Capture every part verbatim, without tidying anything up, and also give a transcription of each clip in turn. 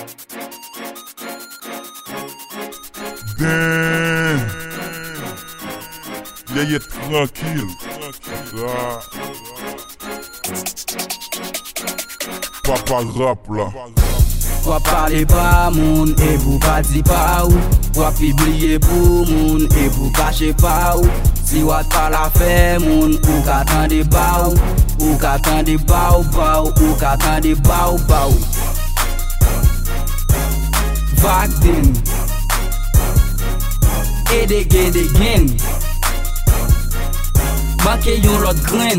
Damn. Yeah, yeah, tranquille. Ça. Papa rap là. Wap pale pa moun e pou pa di pa ou. Wap pibliye pou moun e pou kache pa ou. Si wap pala fe moun ou ka tande ba ou. Ou ka tande ba ou ba ou. Ou ka tande ba ou ba ou. Vagden E de gen de gen Manke yon lot gren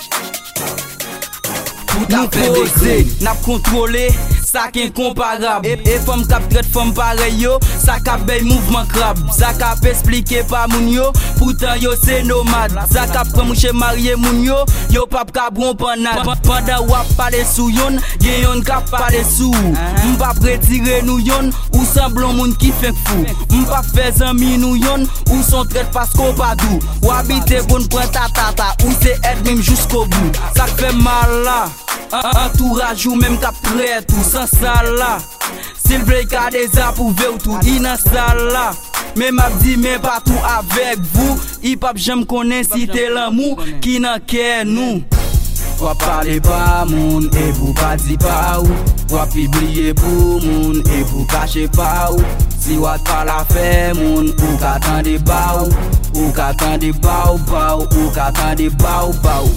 Tout a fe de gren Nap kontrole sa ken komparab E, e fom kap tret fom pare yo Sa kap bay mouvment krab Sa kap explike pa moun yo Pourtant yo se nomad Sa kap premouche marye moun yo Yo pap kap ron panad Pandan wap pale sou yon Gen yon kap pale sou M'pap retire nou yon Ou semblon moun ki fek fou M'pap fe zami nou yon Ou son tret pasko padou Ou habite bon pren tatata Ou se et mim jusqu'au bout Sa fe mal la Entourage ou même kap prêt tout sans ça là. S'il veut ka des approuvé ou tout inan ça là. Mais m'a dit mais pas tout avec vous. Hip hop j'aime connaît si t'es l'amour qui nan kè nous. Wap pale pa moun e pou pa di pa ou. Wap pibliye pou moun e pou kache pa ou. Si wap pala fe moun ou ka tande ba ou. Ou ka tande ba ou ba ou. Ou ka tande ba ou ba ou.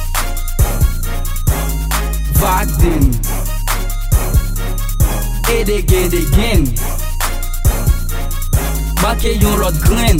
Vagden E de gen de gen Manke yon lot gren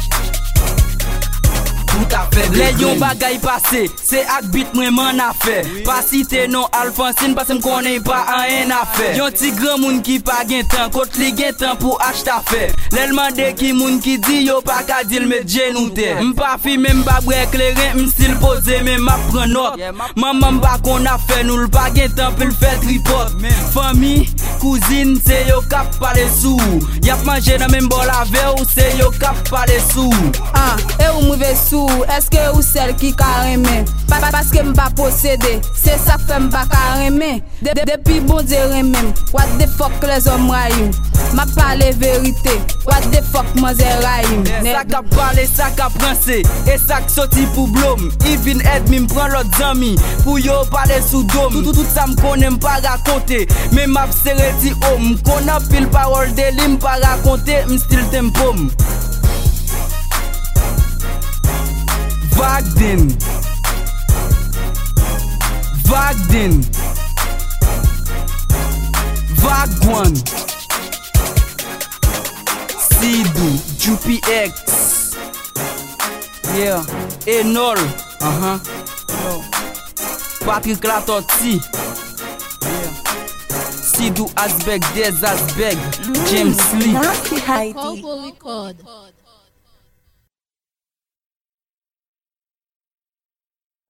Tout a fait de gren. Le yon bagay pase Se ak bit mwen man a fe Pa cite non Alphonsine Parce m'konnen pa an en a fe Yon ti gran moun ki pa gen tan Kote li gen tan pou acheta fe Lelman de ki moun ki di yo pa ka dil me djenou te M'pa fi men m'ba brek leren M'stil pose men m'a pren not Maman m'ba kon a fe nou l'pa gen tan Pil fe tripot Fami, kouzine se yo kap pale sou Yap manje nan men bol ave ou Se yo kap pale sou Ah, e ou mouve sou Eske ou sel ki ka reme pa, Paske m'pa posede Se sa fe m'pa ka reme de, de, Depi bon de remem What the fuck les om rayim Ma pale verite What the fuck manze rayim Sa ka pale, sa ka pranse E sa k soti pou blom Even ed mi mpran lot zami Pou yo pale sou dom Tout, tout sa m'konnen m'pa rakonte Me map sereti om M'konna pil parol de li m'pa rakonte M'stil tempom Vagden Vagden Vagwan Sidou Jupi X Yeah Enol uh-huh. Patrick Latoti Yeah Sidou Asbeg Des Asbeg James Lee Holy Code.